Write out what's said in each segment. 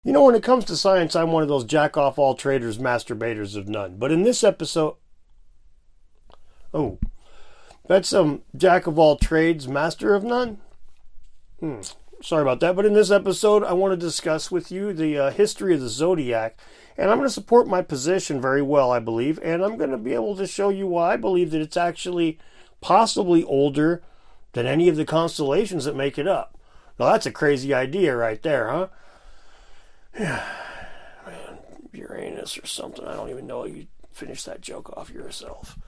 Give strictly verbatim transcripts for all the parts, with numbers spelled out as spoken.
You know, when it comes to science, I'm one of those jack-off-all-traders, masturbators of none. But in this episode... Oh. That's um, jack-of-all-trades, master of none? Hmm. Sorry about that. But in this episode, I want to discuss with you the uh, history of the zodiac. And I'm going to support my position very well, I believe. And I'm going to be able to show you why I believe that it's actually possibly older than any of the constellations that make it up. Now, that's a crazy idea right there, huh? Yeah, man, Uranus or something. I don't even know. You finish that joke off yourself.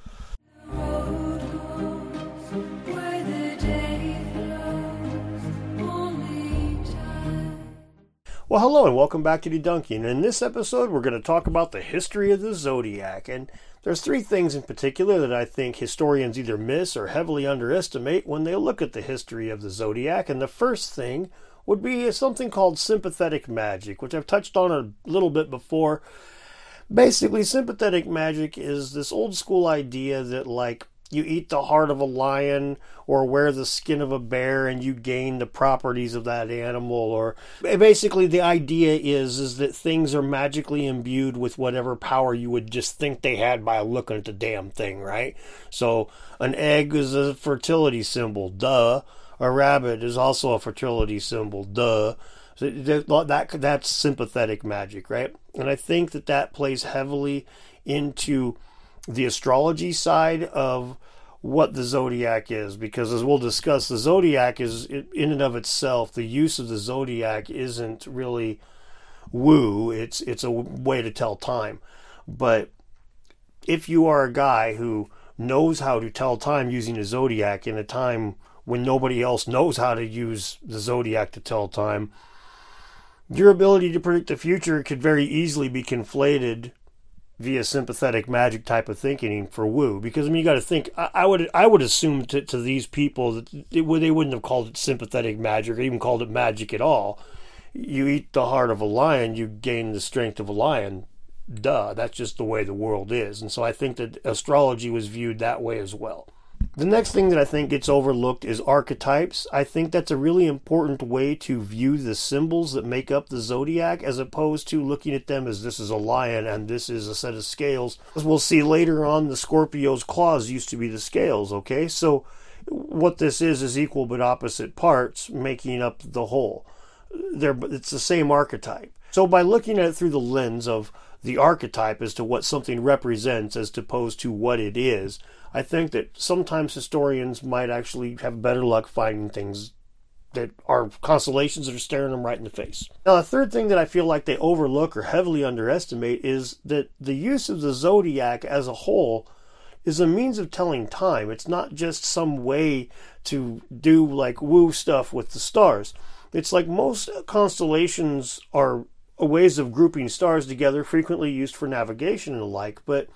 Well, hello and welcome back to Dedunking. And in this episode, we're going to talk about the history of the zodiac. And there's three things in particular that I think historians either miss or heavily underestimate when they look at the history of the zodiac. And the first thing would be something called sympathetic magic, which I've touched on a little bit before. Basically, sympathetic magic is this old school idea that, like, you eat the heart of a lion or wear the skin of a bear and you gain the properties of that animal. Or basically the idea is, is that things are magically imbued with whatever power you would just think they had by looking at the damn thing, right? So an egg is a fertility symbol, duh. A rabbit is also a fertility symbol, duh. So that, that's sympathetic magic, right? And I think that that plays heavily into the astrology side of what the zodiac is, because as we'll discuss, the zodiac is, in and of itself, the use of the zodiac isn't really woo, it's it's a way to tell time. But if you are a guy who knows how to tell time using a zodiac in a time when nobody else knows how to use the zodiac to tell time, your ability to predict the future could very easily be conflated via sympathetic magic type of thinking for woo. Because I mean, you got to think. I, I would I would assume to, to these people that it, they wouldn't have called it sympathetic magic or even called it magic at all. You eat the heart of a lion, you gain the strength of a lion. Duh, that's just the way the world is. And so I think that astrology was viewed that way as well. The next thing that I think gets overlooked is archetypes. I think that's a really important way to view the symbols that make up the zodiac, as opposed to looking at them as this is a lion and this is a set of scales. As we'll see later on, the Scorpio's claws used to be the scales, okay? So what this is is equal but opposite parts making up the whole. They're, it's the same archetype. So by looking at it through the lens of the archetype as to what something represents as opposed to what it is, I think that sometimes historians might actually have better luck finding things that are constellations that are staring them right in the face. Now, the third thing that I feel like they overlook or heavily underestimate is that the use of the zodiac as a whole is a means of telling time. It's not just some way to do like woo stuff with the stars. It's like most constellations are ways of grouping stars together, frequently used for navigation and the like, but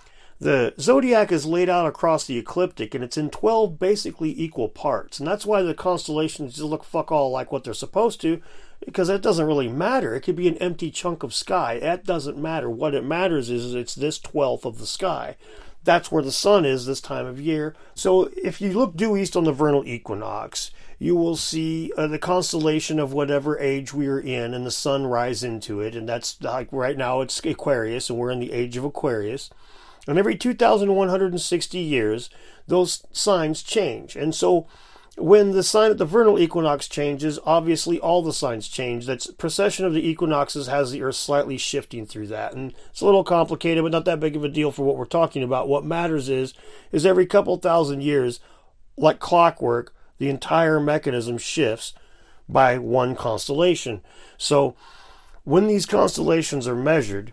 the zodiac is laid out across the ecliptic, and it's in twelve basically equal parts. And that's why the constellations just look fuck all like what they're supposed to, because that doesn't really matter. It could be an empty chunk of sky. That doesn't matter. What it matters is it's this twelfth of the sky. That's where the sun is this time of year. So if you look due east on the vernal equinox, you will see uh, the constellation of whatever age we are in, and the sun rise into it. And that's like right now it's Aquarius, and we're in the age of Aquarius. And every two thousand one hundred sixty years, those signs change. And so when the sign at the vernal equinox changes, obviously all the signs change. That's precession of the equinoxes has the Earth slightly shifting through that. And it's a little complicated, but not that big of a deal for what we're talking about. What matters is, is every couple thousand years, like clockwork, the entire mechanism shifts by one constellation. So when these constellations are measured,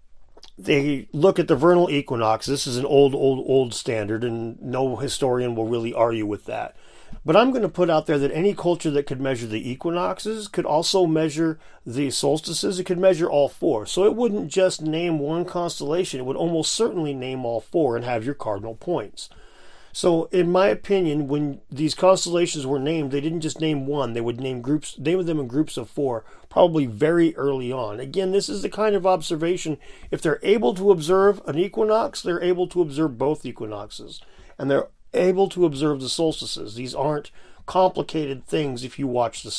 they look at the vernal equinox. This is an old, old, old standard, and no historian will really argue with that. But I'm going to put out there that any culture that could measure the equinoxes could also measure the solstices. It could measure all four. So it wouldn't just name one constellation. It would almost certainly name all four and have your cardinal points. So in my opinion, when these constellations were named, they didn't just name one. They would name groups, name them in groups of four, probably very early on. Again, this is the kind of observation, if they're able to observe an equinox, they're able to observe both equinoxes. And they're able to observe the solstices. These aren't complicated things if you watch the sun.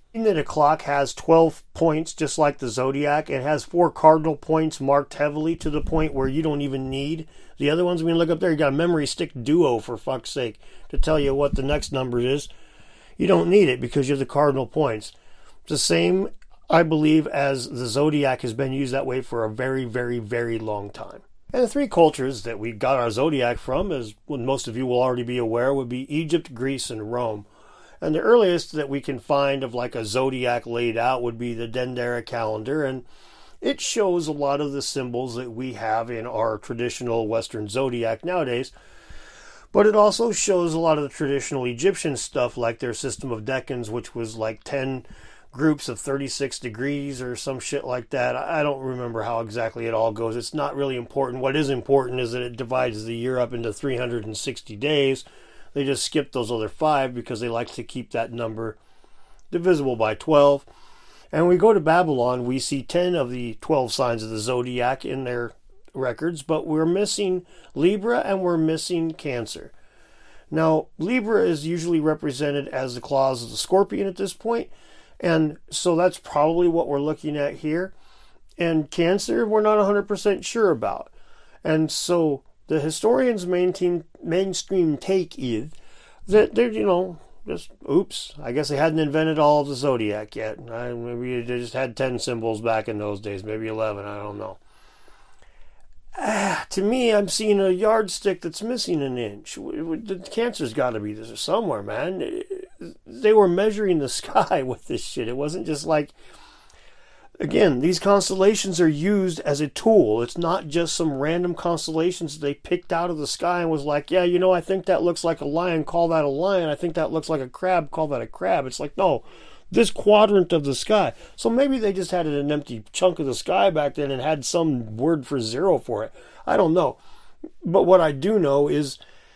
In that a clock has twelve points, just like the zodiac. It has four cardinal points marked heavily to the point where you don't even need the other ones. I mean, look up there, you got a memory stick duo, for fuck's sake, to tell you what the next number is. You don't need it because you have the cardinal points. It's the same, I believe, as the zodiac has been used that way for a very, very, very long time. And the three cultures that we got our zodiac from, as most of you will already be aware, would be Egypt, Greece, and Rome. And the earliest that we can find of like a zodiac laid out would be the Dendera calendar, and it shows a lot of the symbols that we have in our traditional Western zodiac nowadays. But it also shows a lot of the traditional Egyptian stuff, like their system of decans, which was like ten groups of thirty-six degrees or some shit like that. I don't remember how exactly it all goes. It's not really important. What is important is that it divides the year up into three hundred sixty days. They just skip those other five because they like to keep that number divisible by twelve. And when we go to Babylon, we see ten of the twelve signs of the zodiac in their records, but we're missing Libra and we're missing Cancer. Now, Libra is usually represented as the claws of the scorpion at this point, and so that's probably what we're looking at here. And Cancer, we're not one hundred percent sure about. And so the historians' maintain, mainstream take is that they're, you know, just, oops, I guess they hadn't invented all of the zodiac yet. I, maybe they just had ten symbols back in those days, maybe eleven, I don't know. Ah, to me, I'm seeing a yardstick that's missing an inch. The Cancer's got to be there somewhere, man. They were measuring the sky with this shit. It wasn't just like... Again, these constellations are used as a tool. It's not just some random constellations they picked out of the sky and was like, yeah, you know, I think that looks like a lion, call that a lion. I think that looks like a crab, call that a crab. It's like, no, this quadrant of the sky. So maybe they just had an empty chunk of the sky back then and had some word for zero for it. I don't know. But what I do know is,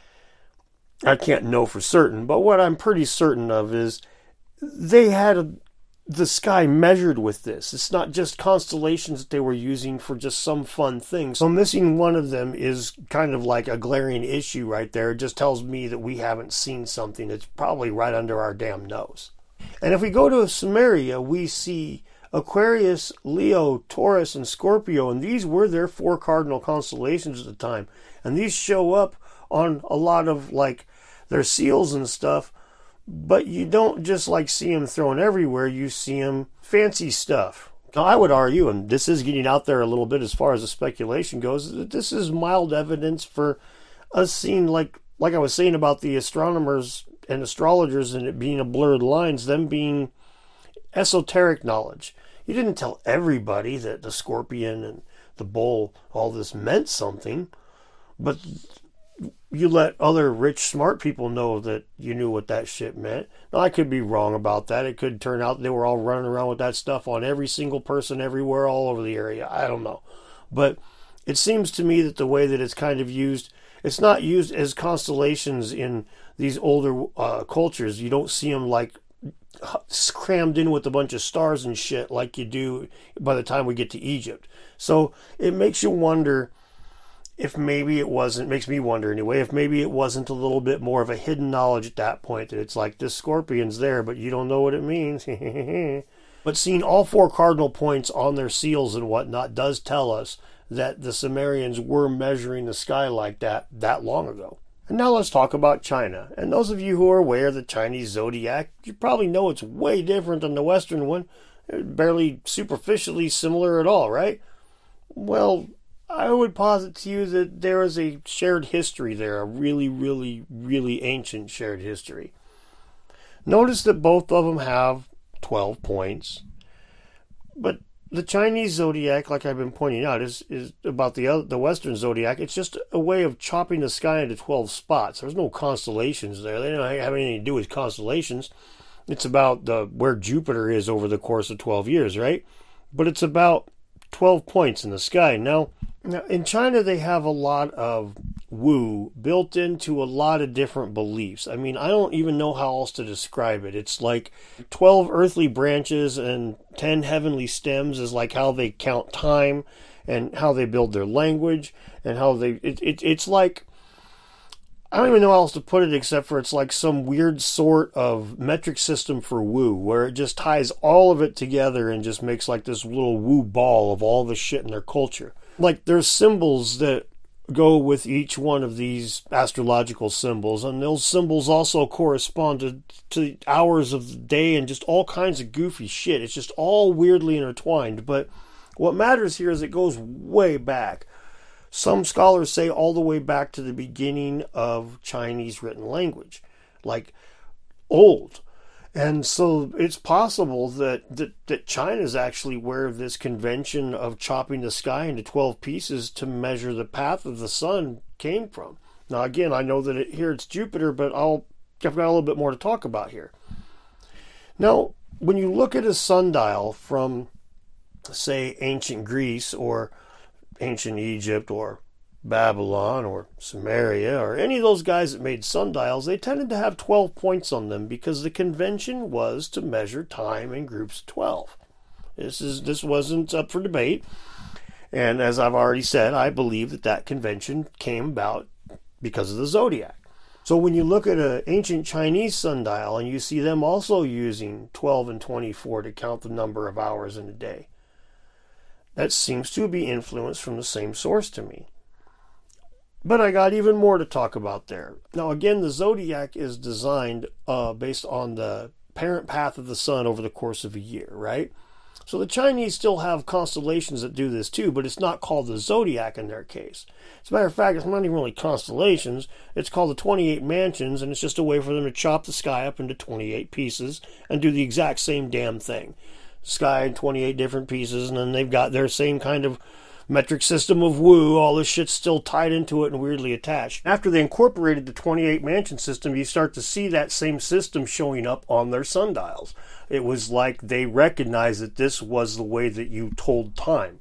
I can't know for certain, but what I'm pretty certain of is they had a the sky measured with this. It's not just constellations that they were using for just some fun thing. So missing one of them is kind of like a glaring issue right there. It just tells me that we haven't seen something that's probably right under our damn nose. And if we go to Sumeria, we see Aquarius, Leo, Taurus, and Scorpio, and these were their four cardinal constellations at the time. And these show up on a lot of like their seals and stuff. But you don't just like see them thrown everywhere, you see them fancy stuff. Now, I would argue, and this is getting out there a little bit as far as the speculation goes, that this is mild evidence for us seeing, like like I was saying about the astronomers and astrologers and it being a blurred lines, them being esoteric knowledge. You didn't tell everybody that the scorpion and the bull, all this meant something, but you let other rich, smart people know that you knew what that shit meant. Now, I could be wrong about that. It could turn out they were all running around with that stuff on every single person everywhere, all over the area. I don't know. But it seems to me that the way that it's kind of used, it's not used as constellations in these older uh, cultures. You don't see them like crammed in with a bunch of stars and shit like you do by the time we get to Egypt. So it makes you wonder if maybe it wasn't, makes me wonder anyway, if maybe it wasn't a little bit more of a hidden knowledge at that point, that it's like, this scorpion's there, but you don't know what it means. But seeing all four cardinal points on their seals and whatnot does tell us that the Sumerians were measuring the sky like that that long ago. And now let's talk about China. And those of you who are aware of the Chinese zodiac, you probably know it's way different than the Western one. Barely superficially similar at all, right? Well, I would posit to you that there is a shared history there, a really, really, really ancient shared history. Notice that both of them have twelve points, but the Chinese zodiac, like I've been pointing out, is, is about the other, the Western zodiac. It's just a way of chopping the sky into twelve spots. There's no constellations there. They don't have anything to do with constellations. It's about the where Jupiter is over the course of twelve years, right? But it's about twelve points in the sky. Now, Now, in China, they have a lot of woo built into a lot of different beliefs. I mean, I don't even know how else to describe it. It's like twelve earthly branches and ten heavenly stems is like how they count time and how they build their language and how they... It, it, it's like... I don't even know how else to put it except for it's like some weird sort of metric system for woo, where it just ties all of it together and just makes like this little woo ball of all the shit in their culture. Like there's symbols that go with each one of these astrological symbols, and those symbols also correspond to, to hours of the day and just all kinds of goofy shit. It's just all weirdly intertwined, but what matters here is it goes way back. Some scholars say all the way back to the beginning of Chinese written language, like old. And so it's possible that, that, that China is actually where this convention of chopping the sky into twelve pieces to measure the path of the sun came from. Now, again, I know that it, here it's Jupiter, but I'll, I've got a little bit more to talk about here. Now, when you look at a sundial from, say, ancient Greece or ancient Egypt or Babylon or Sumeria or any of those guys that made sundials, they tended to have twelve points on them because the convention was to measure time in groups of twelve. This is this wasn't up for debate, and as I've already said, I believe that that convention came about because of the zodiac. So when you look at an ancient Chinese sundial and you see them also using twelve and twenty-four to count the number of hours in a day, that seems to be influenced from the same source to me. But I got even more to talk about there. Now, again, the zodiac is designed uh, based on the parent path of the sun over the course of a year, right? So the Chinese still have constellations that do this too, but it's not called the zodiac in their case. As a matter of fact, it's not even really constellations. It's called the twenty-eight mansions, and it's just a way for them to chop the sky up into twenty-eight pieces and do the exact same damn thing. Sky in twenty-eight different pieces, and then they've got their same kind of metric system of woo. All this shit's still tied into it and weirdly attached. After they incorporated the twenty-eight mansion system, you start to see that same system showing up on their sundials. It was like they recognized that this was the way that you told time.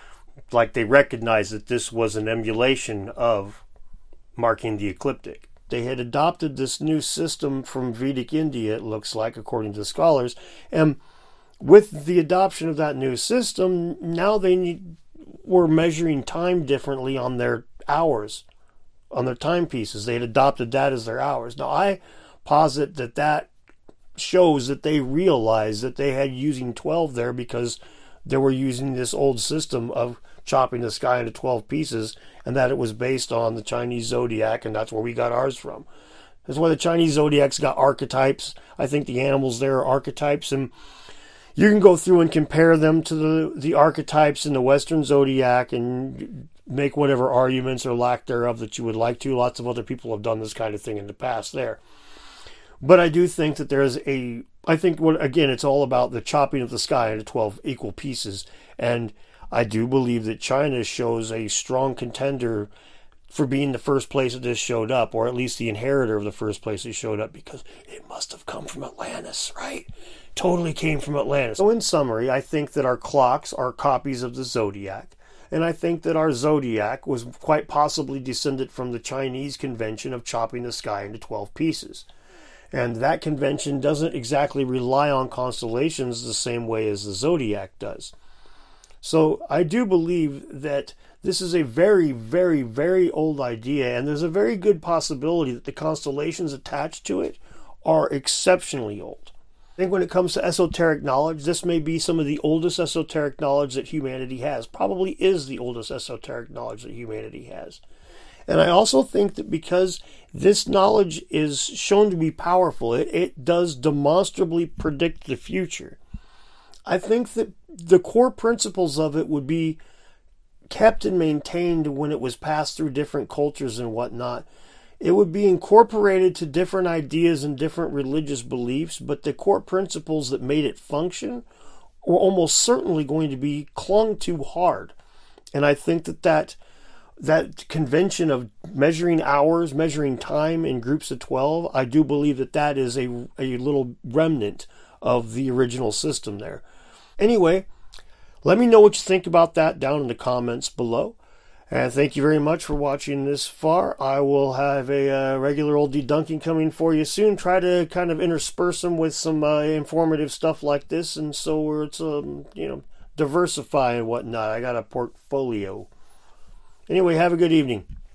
Like they recognized that this was an emulation of marking the ecliptic. They had adopted this new system from Vedic India, it looks like, according to the scholars, and with the adoption of that new system, now they need, were measuring time differently on their hours, on their timepieces. They had adopted that as their hours. Now, I posit that that shows that they realized that they had using twelve there because they were using this old system of chopping the sky into twelve pieces, and that it was based on the Chinese zodiac, and that's where we got ours from. That's why the Chinese zodiac's got archetypes. I think the animals there are archetypes, and you can go through and compare them to the, the archetypes in the Western zodiac and make whatever arguments or lack thereof that you would like to. Lots of other people have done this kind of thing in the past there. But I do think that there's a, I think, what again, it's all about the chopping of the sky into twelve equal pieces. And I do believe that China shows a strong contender for being the first place that this showed up, or at least the inheritor of the first place it showed up, because it must have come from Atlantis, right? Totally came from Atlantis. So in summary, I think that our clocks are copies of the zodiac, and I think that our zodiac was quite possibly descended from the Chinese convention of chopping the sky into twelve pieces. And that convention doesn't exactly rely on constellations the same way as the zodiac does. So I do believe that this is a very, very, very old idea, and there's a very good possibility that the constellations attached to it are exceptionally old. I think when it comes to esoteric knowledge, this may be some of the oldest esoteric knowledge that humanity has. Probably is the oldest esoteric knowledge that humanity has. And I also think that because this knowledge is shown to be powerful, it, it does demonstrably predict the future. I think that the core principles of it would be kept and maintained when it was passed through different cultures and whatnot. It would be incorporated to different ideas and different religious beliefs, but the core principles that made it function were almost certainly going to be clung to hard. And I think that that, that convention of measuring hours, measuring time in groups of twelve, I do believe that that is a, a little remnant of the original system there. Anyway, let me know what you think about that down in the comments below. And thank you very much for watching this far. I will have a uh, regular old debunking coming for you soon. Try to kind of intersperse them with some uh, informative stuff like this, and so it's um, you know, diversify and whatnot. I got a portfolio. Anyway, have a good evening.